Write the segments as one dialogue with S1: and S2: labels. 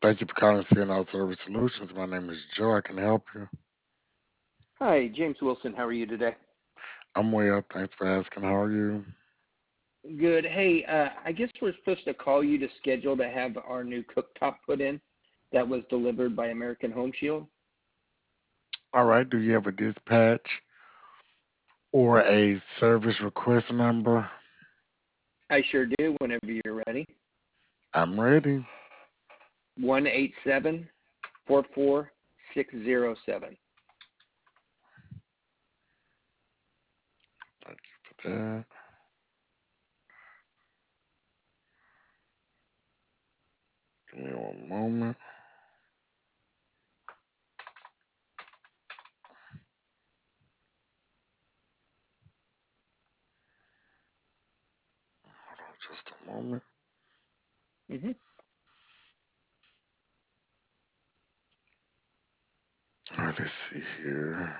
S1: Thank you for calling CNL Service Solutions. My name is Joe. I can help you.
S2: Hi, James Wilson. How are you today?
S1: I'm well. Thanks for asking. How are you?
S2: Good. Hey, I guess we're supposed to call you to schedule to have our new cooktop put in that was delivered by American Home Shield.
S1: All right. Do you have a dispatch or a service request number?
S2: I sure do whenever you're ready.
S1: I'm ready.
S2: 187-44607.
S1: Thank you for that. Give me one moment. Hold on just a moment.
S2: Mm-hmm.
S1: All right, let's see here.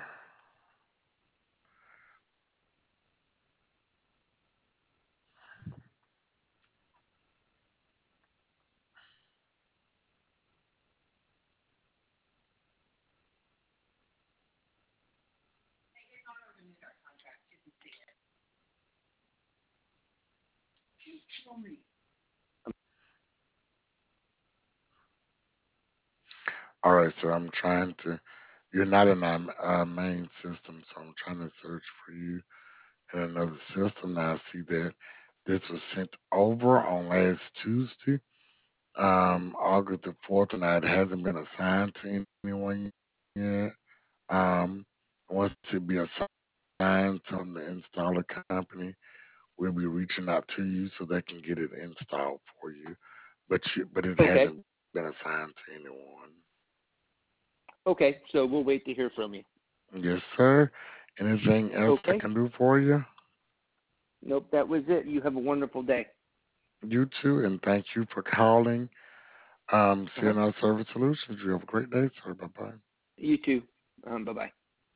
S1: All right, so I'm trying to. You're not in our main system, so I'm trying to search for you in another system. Now I see that this was sent over on last Tuesday, August the 4th, and it hasn't been assigned to anyone yet. Um, Once it be assigned to the installer company, we'll be reaching out to you so they can get it installed for you. But it
S2: Okay.
S1: hasn't been assigned to anyone.
S2: Okay. So we'll wait to hear from you.
S1: Yes, sir. Anything else I
S2: Okay.
S1: can do for you?
S2: Nope. That was it. You have a wonderful day.
S1: You too, and thank you for calling
S2: Uh huh.
S1: CNL Service Solutions. You have a great day, sir. Bye bye.
S2: You too. Bye bye.